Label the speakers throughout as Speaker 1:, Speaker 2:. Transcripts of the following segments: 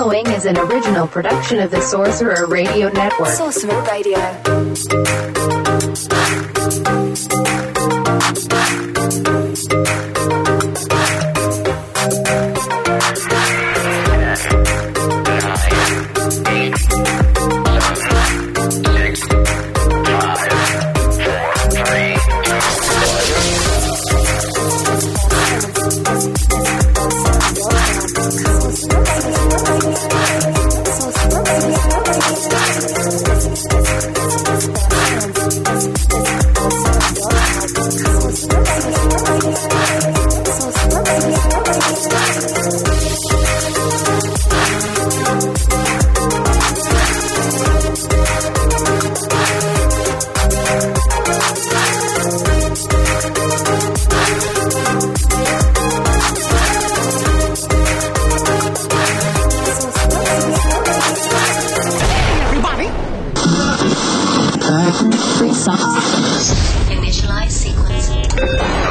Speaker 1: following is an original production of the Sorcerer Radio Network.
Speaker 2: Sorcerer Radio.
Speaker 3: Initialize sequence. 5, 4, 3, 2,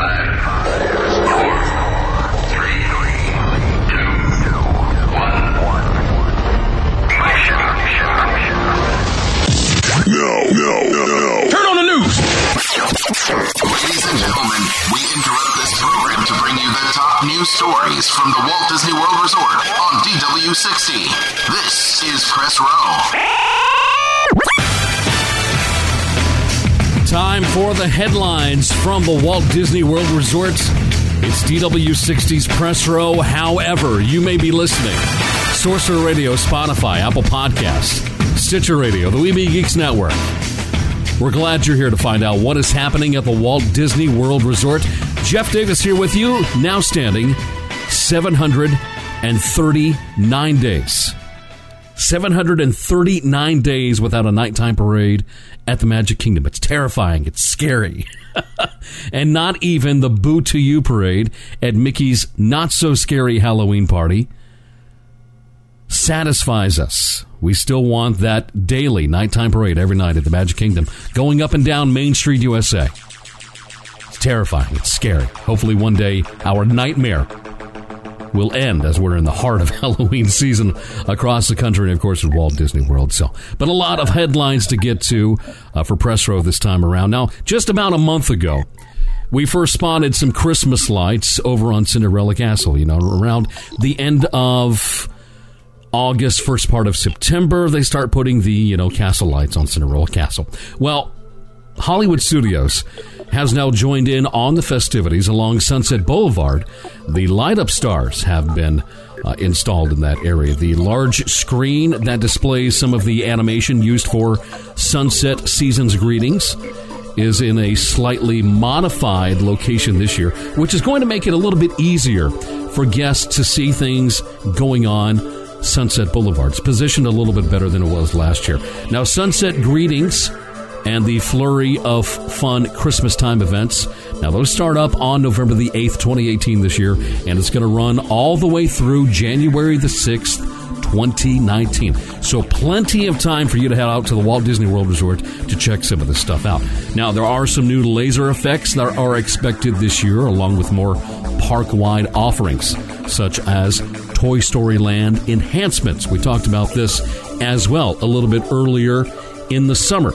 Speaker 3: 1. No. Turn on the news.
Speaker 4: Ladies and gentlemen, we interrupt this program to bring you the top news stories from the Walt Disney World Resort on DW60. This is Press Row.
Speaker 5: Time for the headlines from the Walt Disney World Resort. It's DW60's Press Row. However, you may be listening. Sorcerer Radio, Spotify, Apple Podcasts, Stitcher Radio, the We Be Geeks Network. We're glad you're here to find out what is happening at the Walt Disney World Resort. Jeff Davis here with you, now standing 739 days. 739 days without a nighttime parade at the Magic Kingdom. It's terrifying. It's scary. And not even the Boo to You parade at Mickey's not-so-scary Halloween party satisfies us. We still want that daily nighttime parade every night at the Magic Kingdom going up and down Main Street, USA. It's terrifying. It's scary. Hopefully one day our nightmare will end as we're in the heart of Halloween season across the country and, of course, at Walt Disney World. But a lot of headlines to get to for Press Row this time around. Now, just about a month ago, we first spotted some Christmas lights over on Cinderella Castle. You know, around the end of August, first part of September, they start putting the, castle lights on Cinderella Castle. Well, Hollywood Studios has now joined in on the festivities along Sunset Boulevard. The light-up stars have been installed in that area. The large screen that displays some of the animation used for Sunset Season's Greetings is in a slightly modified location this year, which is going to make it a little bit easier for guests to see things going on Sunset Boulevard. It's positioned a little bit better than it was last year. Now, Sunset Greetings and the flurry of fun Christmas time events. Now, those start up on November the 8th, 2018 this year, and it's going to run all the way through January the 6th, 2019. So plenty of time for you to head out to the Walt Disney World Resort to check some of this stuff out. Now, there are some new laser effects that are expected this year, along with more park-wide offerings, such as Toy Story Land enhancements. We talked about this as well a little bit earlier in the summer.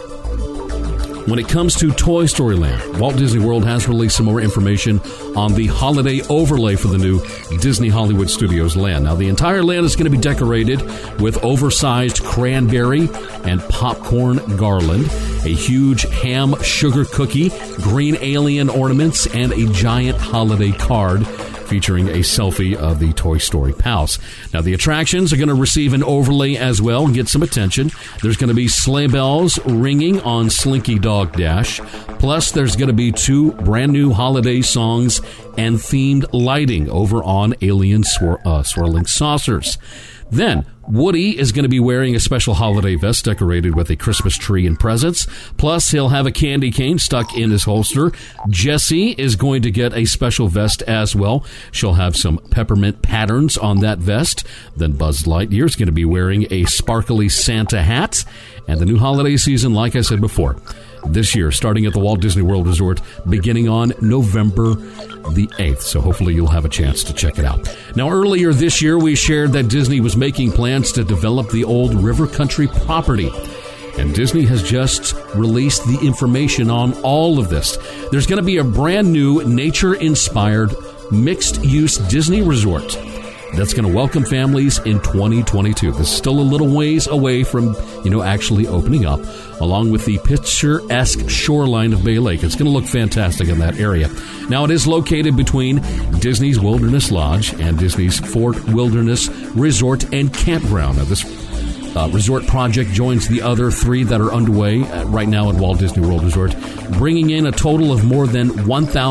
Speaker 5: When it comes to Toy Story Land, Walt Disney World has released some more information on the holiday overlay for the new Disney Hollywood Studios land. Now, the entire land is going to be decorated with oversized cranberry and popcorn garland, a huge ham sugar cookie, green alien ornaments, and a giant holiday card featuring a selfie of the Toy Story pals. Now, the attractions are going to receive an overlay as well and get some attention. There's going to be sleigh bells ringing on Slinky Dog Dash. Plus, there's going to be 2 brand new holiday songs and themed lighting over on Alien Swirling Saucers. Then, Woody is going to be wearing a special holiday vest decorated with a Christmas tree and presents. Plus, he'll have a candy cane stuck in his holster. Jessie is going to get a special vest as well. She'll have some peppermint patterns on that vest. Then Buzz Lightyear is going to be wearing a sparkly Santa hat. And the new holiday season, like I said before, this year, starting at the Walt Disney World Resort beginning on November the 8th. So hopefully you'll have a chance to check it out. Now, earlier this year, we shared that Disney was making plans to develop the old River Country property. And Disney has just released the information on all of this. There's going to be a brand new nature-inspired mixed-use Disney resort that's going to welcome families in 2022. This is still a little ways away from, actually opening up, along with the picturesque shoreline of Bay Lake. It's going to look fantastic in that area. Now, it is located between Disney's Wilderness Lodge and Disney's Fort Wilderness Resort and Campground. Now, this resort project joins the other 3 that are underway right now at Walt Disney World Resort, bringing in a total of more than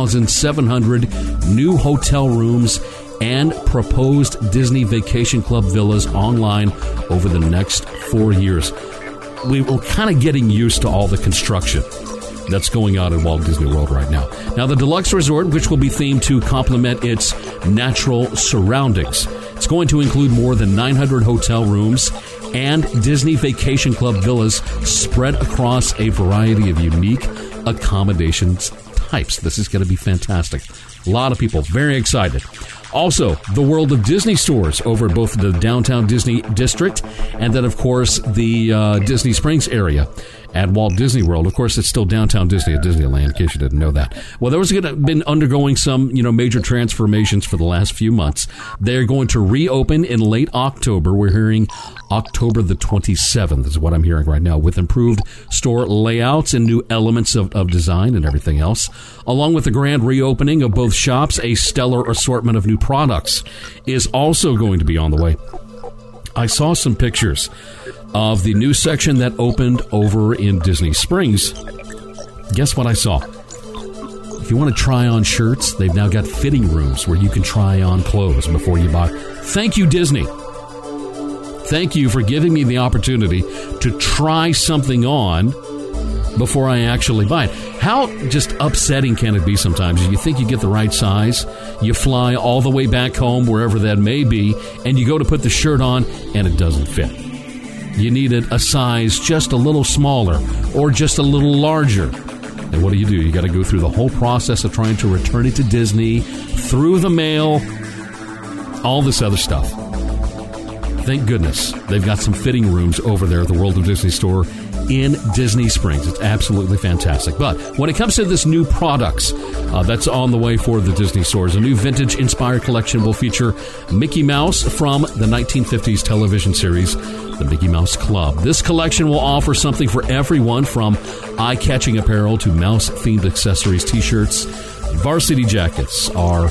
Speaker 5: 1,700 new hotel rooms and proposed Disney Vacation Club villas online over the next 4 years. We're kind of getting used to all the construction that's going on at Walt Disney World right now. Now, the deluxe resort, which will be themed to complement its natural surroundings, it's going to include more than 900 hotel rooms and Disney Vacation Club villas spread across a variety of unique accommodations types. This is going to be fantastic. A lot of people very excited. Also, the World of Disney stores over at both the Downtown Disney District and then, of course, the Disney Springs area at Walt Disney World. Of course, it's still Downtown Disney at Disneyland, in case you didn't know that. Well, those have been undergoing some, major transformations for the last few months. They're going to reopen in late October. We're hearing October the 27th is what I'm hearing right now, with improved store layouts and new elements of design and everything else. Along with the grand reopening of both shops, a stellar assortment of new products is also going to be on the way. I saw some pictures of the new section that opened over in Disney Springs. Guess what I saw? If you want to try on shirts, they've now got fitting rooms where you can try on clothes before you buy. Thank you, Disney. Thank you for giving me the opportunity to try something on before I actually buy it. How just upsetting can it be sometimes? You think you get the right size, you fly all the way back home, wherever that may be, and you go to put the shirt on, and it doesn't fit. You needed a size just a little smaller or just a little larger. And what do? You got to go through the whole process of trying to return it to Disney, through the mail, all this other stuff. Thank goodness they've got some fitting rooms over there at the World of Disney store in Disney Springs. It's absolutely fantastic. But when it comes to this new products that's on the way for the Disney stores, a new vintage-inspired collection will feature Mickey Mouse from the 1950s television series, The Mickey Mouse Club. This collection will offer something for everyone, from eye-catching apparel to mouse-themed accessories. T-shirts, varsity jackets are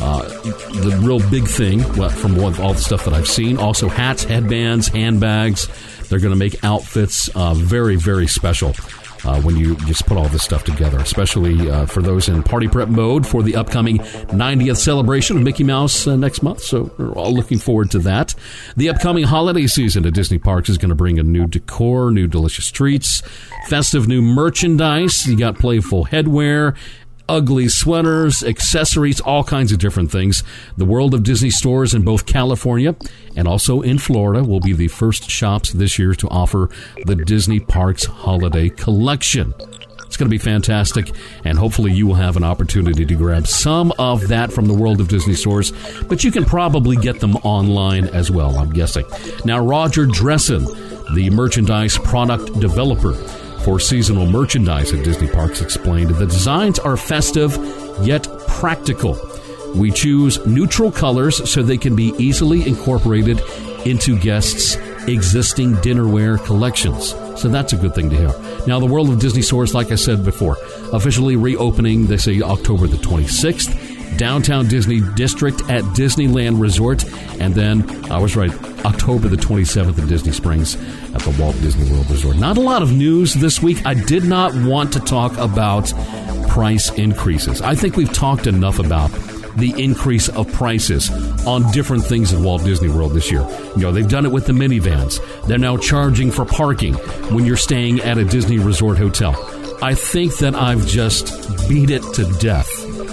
Speaker 5: the real big thing from all the stuff that I've seen. Also hats, headbands, handbags. They're going to make outfits very, very special when you just put all this stuff together, especially for those in party prep mode for the upcoming 90th celebration of Mickey Mouse next month. So we're all looking forward to that. The upcoming holiday season at Disney Parks is going to bring a new decor, new delicious treats, festive new merchandise. You got playful headwear, ugly sweaters, accessories, all kinds of different things. The World of Disney stores in both California and also in Florida will be the first shops this year to offer the Disney Parks Holiday Collection. It's going to be fantastic, and hopefully you will have an opportunity to grab some of that from the World of Disney stores, but you can probably get them online as well, I'm guessing. Now, Roger Dressen, the merchandise product developer for seasonal merchandise at Disney Parks, explained the designs are festive yet practical. We choose neutral colors so they can be easily incorporated into guests' existing dinnerware collections. So that's a good thing to hear. Now, the World of Disney stores, like I said before, officially reopening, they say, October the 26th. Downtown Disney District at Disneyland Resort, and then, I was right, October the 27th in Disney Springs at the Walt Disney World Resort. Not a lot of news this week. I did not want to talk about price increases. I think we've talked enough about the increase of prices on different things at Walt Disney World this year. They've done it with the minivans. They're now charging for parking when you're staying at a Disney Resort hotel. I think that I've just beat it to death.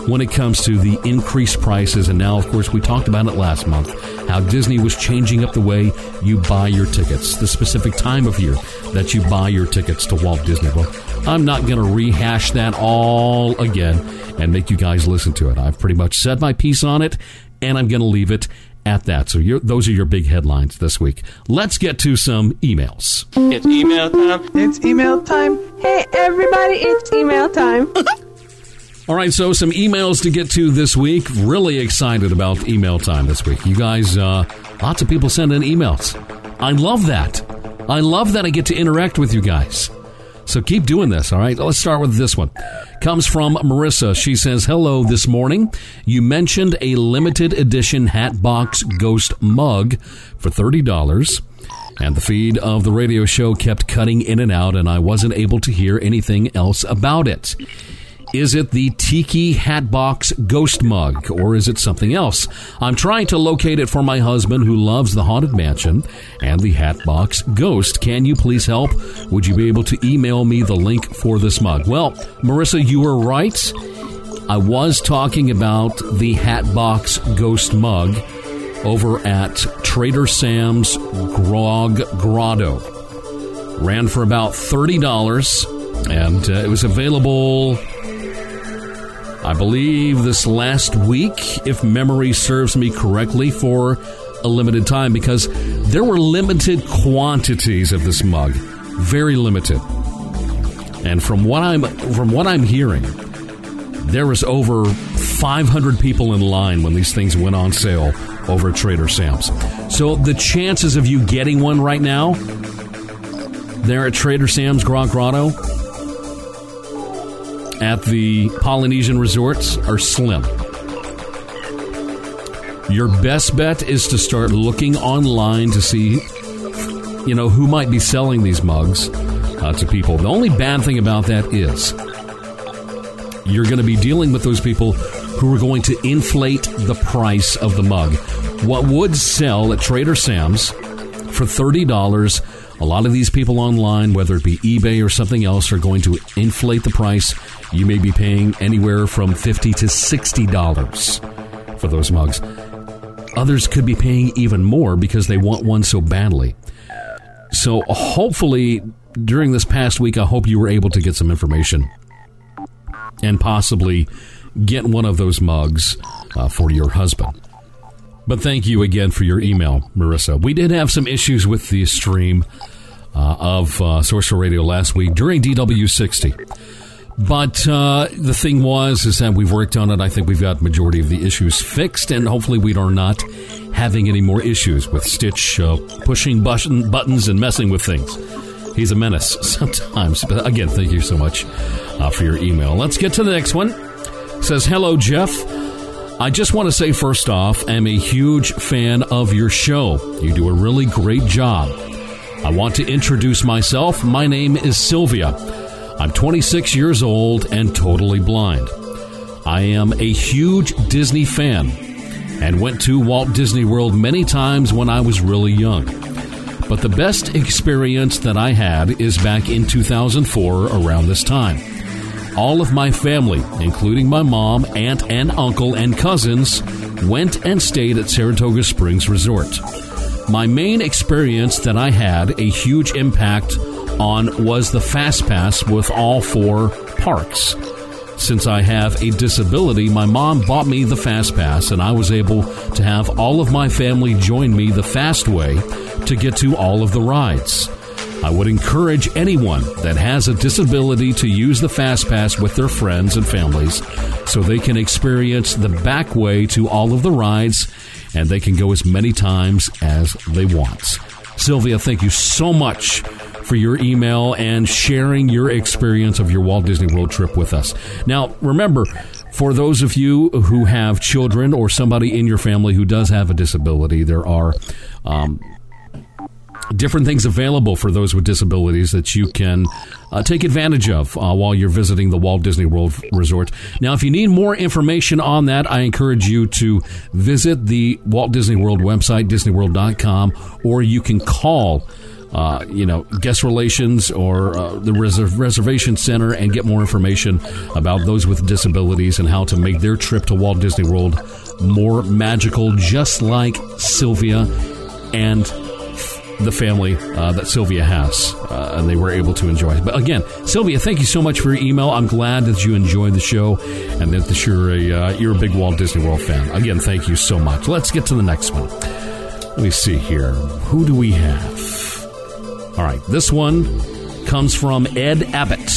Speaker 5: when it comes to the increased prices. And now, of course, we talked about it last month, how Disney was changing up the way you buy your tickets, the specific time of year that you buy your tickets to Walt Disney World. I'm not going to rehash that all again and make you guys listen to it. I've pretty much said my piece on it, and I'm going to leave it at that. So those are your big headlines this week. Let's get to some emails.
Speaker 2: It's email time.
Speaker 6: It's email time.
Speaker 7: Hey, everybody, it's email time.
Speaker 5: All right, so some emails to get to this week. Really excited about email time this week. You guys, lots of people send in emails. I love that. I love that I get to interact with you guys. So keep doing this, all right? Let's start with this one. Comes from Marissa. She says, hello, this morning you mentioned a limited edition Hatbox Ghost mug for $30. And the feed of the radio show kept cutting in and out, and I wasn't able to hear anything else about it. Is it the Tiki Hatbox Ghost mug, or is it something else? I'm trying to locate it for my husband who loves the Haunted Mansion and the Hatbox Ghost. Can you please help? Would you be able to email me the link for this mug? Well, Marissa, you were right. I was talking about the Hatbox Ghost mug over at Trader Sam's Grog Grotto. Ran for about $30, and it was available, I believe, this last week, if memory serves me correctly, for a limited time, because there were limited quantities of this mug, very limited. And from what I'm hearing, there was over 500 people in line when these things went on sale over at Trader Sam's. So the chances of you getting one right now there at Trader Sam's Grog Grotto at the Polynesian resorts are slim. Your best bet is to start looking online to see, who might be selling these mugs to people. The only bad thing about that is you're going to be dealing with those people who are going to inflate the price of the mug. What would sell at Trader Sam's for $30, a lot of these people online, whether it be eBay or something else, are going to inflate the price. You may be paying anywhere from $50 to $60 for those mugs. Others could be paying even more because they want one so badly. So hopefully, during this past week, I hope you were able to get some information and possibly get one of those mugs for your husband. But thank you again for your email, Marissa. We did have some issues with the stream of Sorcerer Radio last week during DW60. But the thing is that we've worked on it. I think we've got majority of the issues fixed, and hopefully we are not having any more issues with Stitch pushing buttons and messing with things. He's a menace sometimes. But again, thank you so much for your email. Let's get to the next one. It says, hello, Jeff. I just want to say, first off, I'm a huge fan of your show. You do a really great job. I want to introduce myself. My name is Sylvia. I'm 26 years old and totally blind. I am a huge Disney fan and went to Walt Disney World many times when I was really young. But the best experience that I had is back in 2004 around this time. All of my family, including my mom, aunt, and uncle, and cousins, went and stayed at Saratoga Springs Resort. My main experience that I had a huge impact on was the Fast Pass with all 4 parks. Since I have a disability, my mom bought me the Fast Pass, and I was able to have all of my family join me the fast way to get to all of the rides. I would encourage anyone that has a disability to use the Fast Pass with their friends and families so they can experience the back way to all of the rides, and they can go as many times as they want. Sylvia, thank you so much for your email and sharing your experience of your Walt Disney World trip with us. Now, remember, for those of you who have children or somebody in your family who does have a disability, there are different things available for those with disabilities that you can take advantage of while you're visiting the Walt Disney World Resort. Now, if you need more information on that, I encourage you to visit the Walt Disney World website, disneyworld.com, or you can call guest relations or the reservation center and get more information about those with disabilities and how to make their trip to Walt Disney World more magical, just like Sylvia and the family that Sylvia has, and they were able to enjoy it. But again, Sylvia, thank you so much for your email. I'm glad that you enjoyed the show and that you're a big Walt Disney World fan. Again, thank you so much. Let's get to the next one. Let me see here. Who do we have? All right, this one comes from Ed Abbott.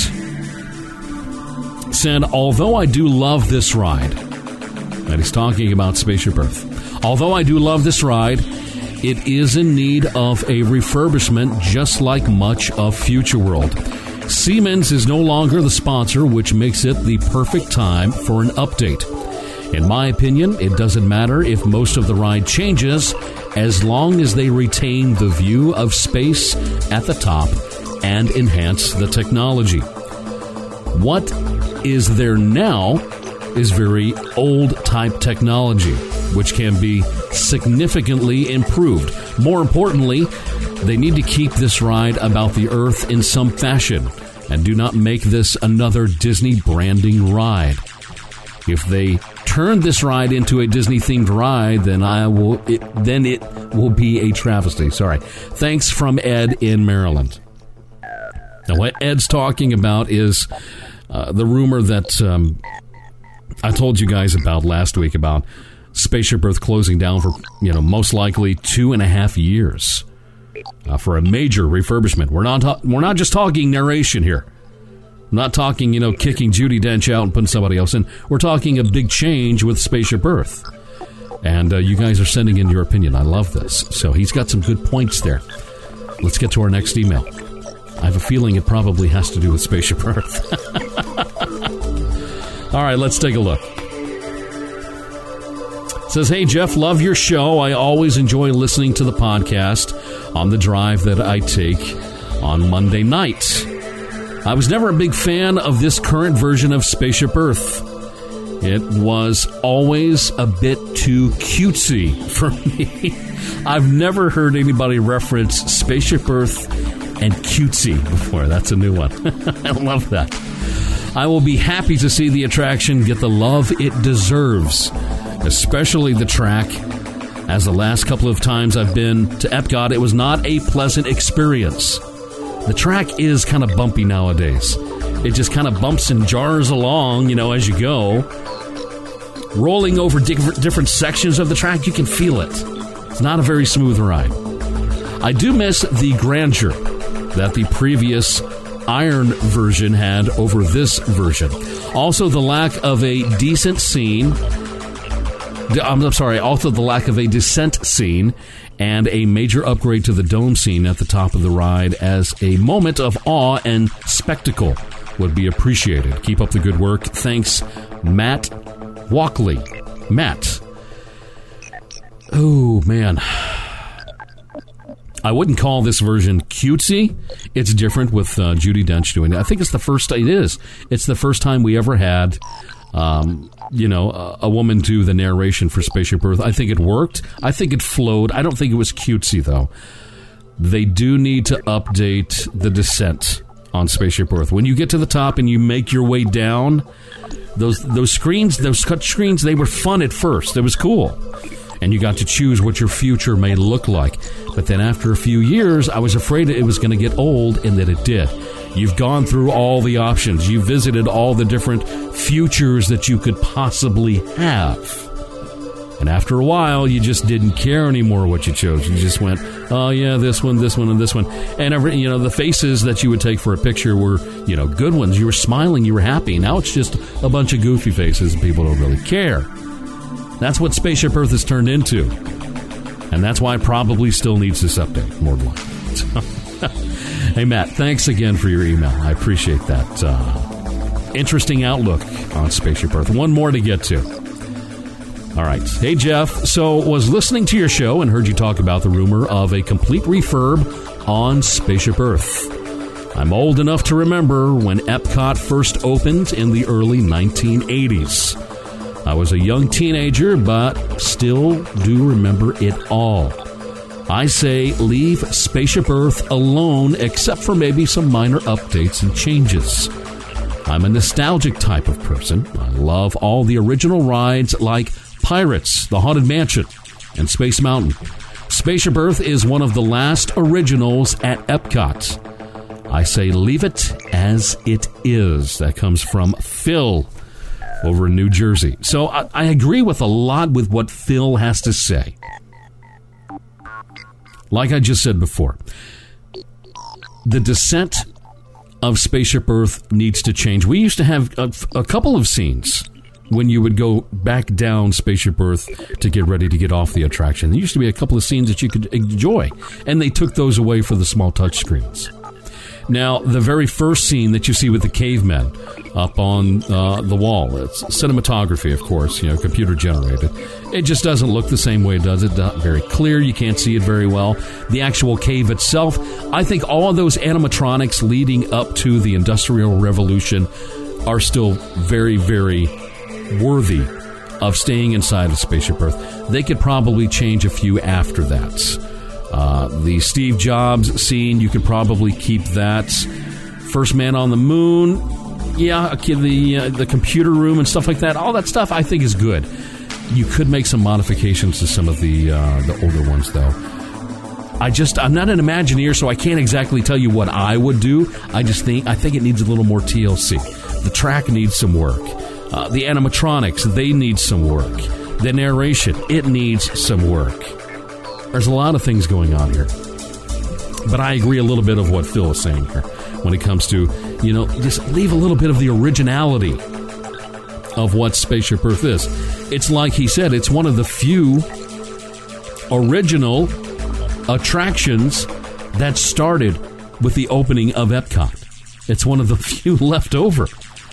Speaker 5: Said, although I do love this ride, and he's talking about Spaceship Earth. Although I do love this ride, it is in need of a refurbishment, just like much of Future World. Siemens is no longer the sponsor, which makes it the perfect time for an update. In my opinion, it doesn't matter if most of the ride changes, as long as they retain the view of space at the top and enhance the technology. What is there now is very old type technology, which can be significantly improved. More importantly, they need to keep this ride about the Earth in some fashion and do not make this another Disney branding ride. If they turn this ride into a Disney-themed ride, then it will be a travesty. Sorry. Thanks from Ed in Maryland. Now, what Ed's talking about is the rumor that I told you guys about last week about Spaceship Earth closing down for, most likely 2.5 years for a major refurbishment. We're not just talking narration here. I'm not talking, kicking Judi Dench out and putting somebody else in. We're talking a big change with Spaceship Earth. And you guys are sending in your opinion. I love this. So he's got some good points there. Let's get to our next email. I have a feeling it probably has to do with Spaceship Earth. All right, let's take a look. It says, hey, Jeff, love your show. I always enjoy listening to the podcast on the drive that I take on Monday night. I was never a big fan of this current version of Spaceship Earth. It was always a bit too cutesy for me. I've never heard anybody reference Spaceship Earth and cutesy before. That's a new one. I love that. I will be happy to see the attraction get the love it deserves, especially the track. As the last couple of times I've been to Epcot, it was not a pleasant experience. The track is kind of bumpy nowadays. It just kind of bumps and jars along, as you go. Rolling over different sections of the track, you can feel it. It's not a very smooth ride. I do miss the grandeur that the previous Iron version had over this version. Also, the lack of a decent scene. Also the lack of a descent scene and a major upgrade to the dome scene at the top of the ride as a moment of awe and spectacle would be appreciated. Keep up the good work. Thanks, Matt Walkley. Matt. Oh, man. I wouldn't call this version cutesy. It's different with Judi Dench doing it. I think it's the first time we ever had a woman do the narration for Spaceship Earth. I think it worked. I think it flowed. I don't think it was cutesy, though. They do need to update the descent on Spaceship Earth. When you get to the top and you make your way down, those screens, those cut screens, they were fun at first. It was cool. And you got to choose what your future may look like. But then after a few years, I was afraid it was going to get old, and that it did. You've gone through all the options. You visited all the different futures that you could possibly have. And after a while, you just didn't care anymore what you chose. You just went, oh, yeah, this one, and this one. And the faces that you would take for a picture were, good ones. You were smiling. You were happy. Now it's just a bunch of goofy faces, and people don't really care. That's what Spaceship Earth has turned into. And that's why it probably still needs this update, more than likely. Hey, Matt, thanks again for your email. I appreciate that. Interesting outlook on Spaceship Earth. One more to get to. All right. Hey, Jeff. So, was listening to your show and heard you talk about the rumor of a complete refurb on Spaceship Earth. I'm old enough to remember when Epcot first opened in the early 1980s. I was a young teenager, but still do remember it all. I say leave Spaceship Earth alone, except for maybe some minor updates and changes. I'm a nostalgic type of person. I love all the original rides like Pirates, The Haunted Mansion, and Space Mountain. Spaceship Earth is one of the last originals at Epcot. I say leave it as it is. That comes from Phil over in New Jersey. So I agree with a lot with what Phil has to say. Like I just said before, the descent of Spaceship Earth needs to change. We used to have a couple of scenes when you would go back down Spaceship Earth to get ready to get off the attraction. There used to be a couple of scenes that you could enjoy, and they took those away for the small touch screens. Now, the very first scene that you see with the cavemen up on the wall, it's cinematography, of course, computer generated. It just doesn't look the same way it does. It's not very clear. You can't see it very well. The actual cave itself, I think all of those animatronics leading up to the Industrial Revolution are still very, very worthy of staying inside of Spaceship Earth. They could probably change a few after that. The Steve Jobs scene, you could probably keep that. First Man on the Moon, yeah, the computer room and stuff like that, all that stuff I think is good. You could make some modifications to some of the older ones, though. I'm not an Imagineer, so I can't exactly tell you what I would do. I think it needs a little more TLC. The track needs some work. The animatronics, they need some work. The narration, it needs some work. There's a lot of things going on here. But I agree a little bit of what Phil is saying here when it comes to, just leave a little bit of the originality of what Spaceship Earth is. It's like he said, it's one of the few original attractions that started with the opening of Epcot. It's one of the few left over.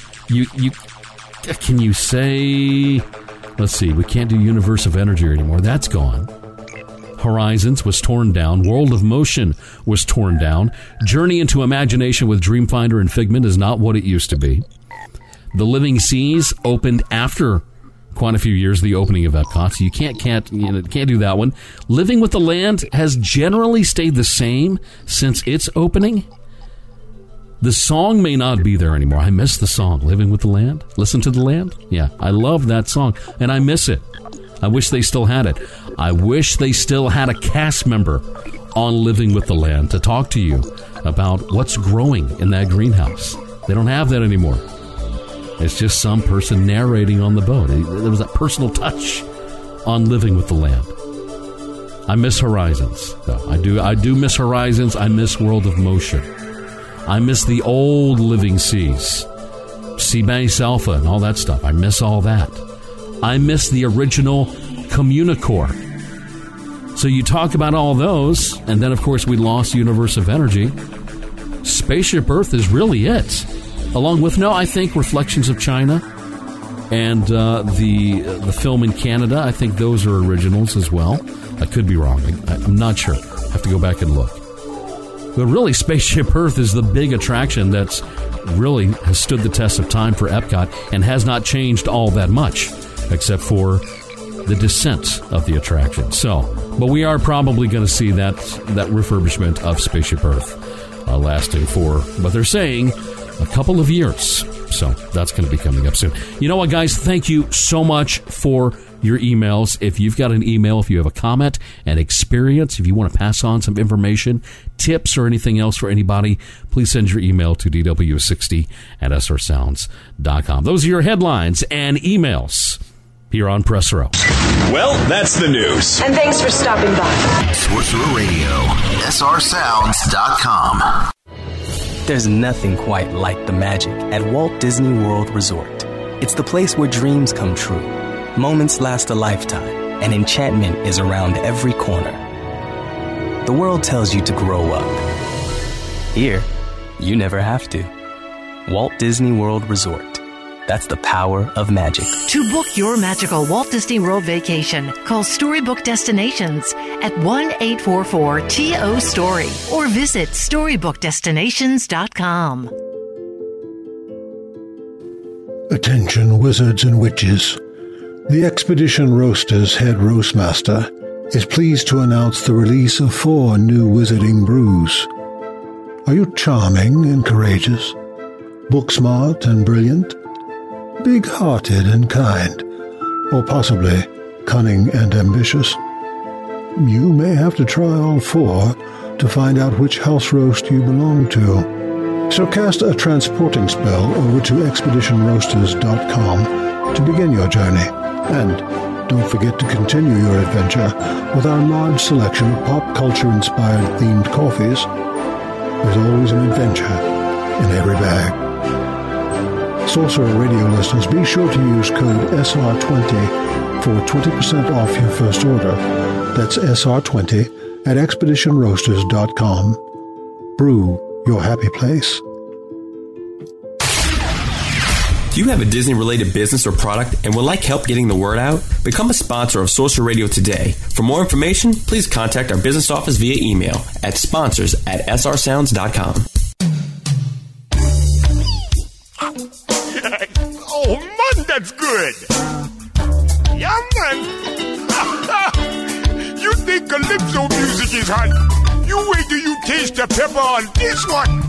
Speaker 5: Can you say, let's see, we can't do Universe of Energy anymore. That's gone. Horizons was torn down. World of Motion was torn down. Journey into Imagination with Dreamfinder and Figment is not what it used to be. The Living Seas opened after quite a few years the opening of Epcot, so you can't do that one. Living with the Land has generally stayed the same since its opening. The song may not be there anymore. I miss the song, Living with the Land. Listen to the Land. Yeah, I love that song, and I miss it. I wish they still had it. I wish they still had a cast member on Living with the Land to talk to you about what's growing in that greenhouse. They don't have that anymore. It's just some person narrating on the boat. There was that personal touch on Living with the Land. I miss Horizons, though. I do miss Horizons. I miss World of Motion. I miss the old Living Seas, Seabase Alpha and all that stuff. I miss all that. I miss the original Communicore. So you talk about all those, and then, of course, we lost Universe of Energy. Spaceship Earth is really it. Along with, I think Reflections of China and the film in Canada, I think those are originals as well. I could be wrong. I'm not sure. I have to go back and look. But really, Spaceship Earth is the big attraction that's really has stood the test of time for Epcot and has not changed all that much, except for the descent of the attraction. But we are probably going to see that refurbishment of Spaceship Earth lasting for, but they're saying, a couple of years. So that's going to be coming up soon. You know what, guys? Thank you so much for your emails. If you've got an email, if you have a comment, an experience, if you want to pass on some information, tips, or anything else for anybody, please send your email to dw60@srsounds.com. Those are your headlines and emails here on Press Row.
Speaker 2: Well, that's the news.
Speaker 1: And thanks for stopping by.
Speaker 4: Sorcerer Radio, srsounds.com.
Speaker 6: There's nothing quite like the magic at Walt Disney World Resort. It's the place where dreams come true, moments last a lifetime, and enchantment is around every corner. The world tells you to grow up. Here, you never have to. Walt Disney World Resort. That's the power of magic.
Speaker 8: To book your magical Walt Disney World vacation, call Storybook Destinations at 1-844-TO-STORY or visit StorybookDestinations.com.
Speaker 9: Attention, wizards and witches. The Expedition Roasters head roastmaster is pleased to announce the release of 4 new Wizarding brews. Are you charming and courageous, book-smart and brilliant, big-hearted and kind, or possibly cunning and ambitious? You may have to try all 4 to find out which house roast you belong to. So cast a transporting spell over to expeditionroasters.com to begin your journey. And don't forget to continue your adventure with our large selection of pop culture-inspired themed coffees. There's always an adventure in every bag. Sorcerer Radio listeners, be sure to use code SR20 for 20% off your first order. That's SR20 at expeditionroasters.com. Brew your happy place.
Speaker 10: Do you have a Disney-related business or product and would like help getting the word out? Become a sponsor of Sorcerer Radio today. For more information, please contact our business office via email at sponsors@srsounds.com.
Speaker 3: Oh, man, that's good. Yeah, man. You think Calypso music is hot? You wait till you taste the pepper on this one.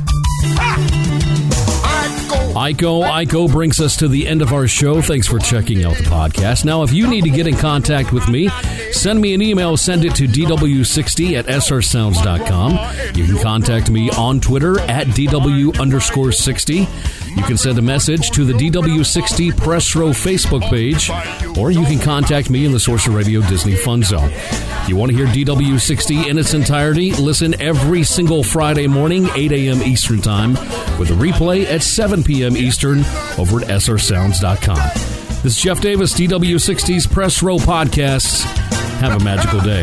Speaker 5: Iko brings us to the end of our show. Thanks for checking out the podcast. Now, if you need to get in contact with me, send me an email. Send it to dw60@srsounds.com. You can contact me on Twitter at DW_60. You can send a message to the DW60 Press Row Facebook page, or you can contact me in the Sorcerer Radio Disney Fun Zone. If you want to hear DW60 in its entirety, listen every single Friday morning, 8 a.m. Eastern Time, with a replay at 7 p.m. Eastern over at srsounds.com. This is Jeff Davis, DW60's Press Row Podcasts. Have a magical day.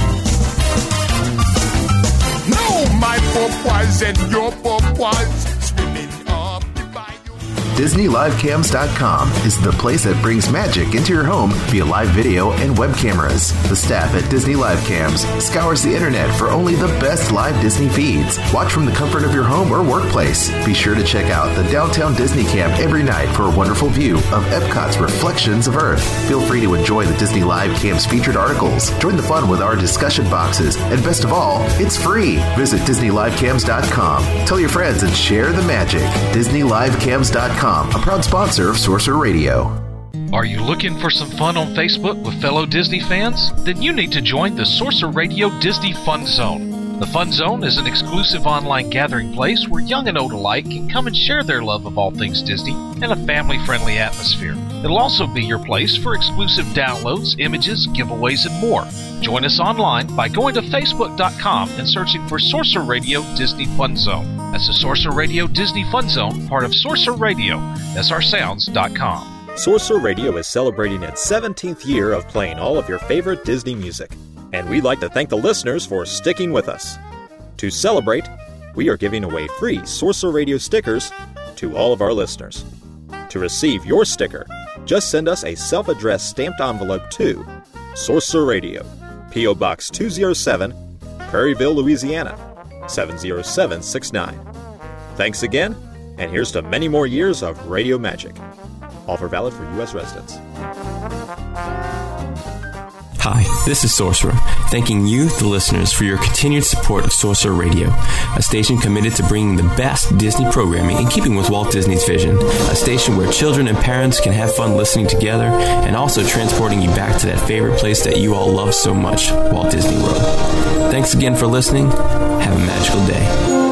Speaker 3: No, my pop-was and your pop-was swimming up the bayou.
Speaker 4: DisneyLiveCams.com is the place that brings magic into your home via live video and web cameras. The staff at Disney Live Cams scours the internet for only the best live Disney feeds. Watch from the comfort of your home or workplace. Be sure to check out the Downtown Disney Cam every night for a wonderful view of Epcot's Reflections of Earth. Feel free to enjoy the Disney Live Cams featured articles. Join the fun with our discussion boxes. And best of all, it's free. Visit DisneyLiveCams.com. Tell your friends and share the magic. DisneyLiveCams.com, a proud sponsor of Sorcerer Radio.
Speaker 11: Are you looking for some fun on Facebook with fellow Disney fans? Then you need to join the Sorcerer Radio Disney Fun Zone. The Fun Zone is an exclusive online gathering place where young and old alike can come and share their love of all things Disney in a family-friendly atmosphere. It'll also be your place for exclusive downloads, images, giveaways, and more. Join us online by going to facebook.com and searching for Sorcerer Radio Disney Fun Zone. That's the Sorcerer Radio Disney Fun Zone, part of Sorcerer Radio, srsounds.com.
Speaker 12: Sorcerer Radio is celebrating its 17th year of playing all of your favorite Disney music, and we'd like to thank the listeners for sticking with us. To celebrate, we are giving away free Sorcerer Radio stickers to all of our listeners. To receive your sticker, just send us a self-addressed stamped envelope to Sorcerer Radio, P.O. Box 207, Prairieville, Louisiana, 70769. Thanks again, and here's to many more years of radio magic. Offer valid for U.S. residents.
Speaker 10: Hi, this is Sorcerer, thanking you, the listeners, for your continued support of Sorcerer Radio, a station committed to bringing the best Disney programming in keeping with Walt Disney's vision, a station where children and parents can have fun listening together, and also transporting you back to that favorite place that you all love so much, Walt Disney World. Thanks again for listening. Have a magical day.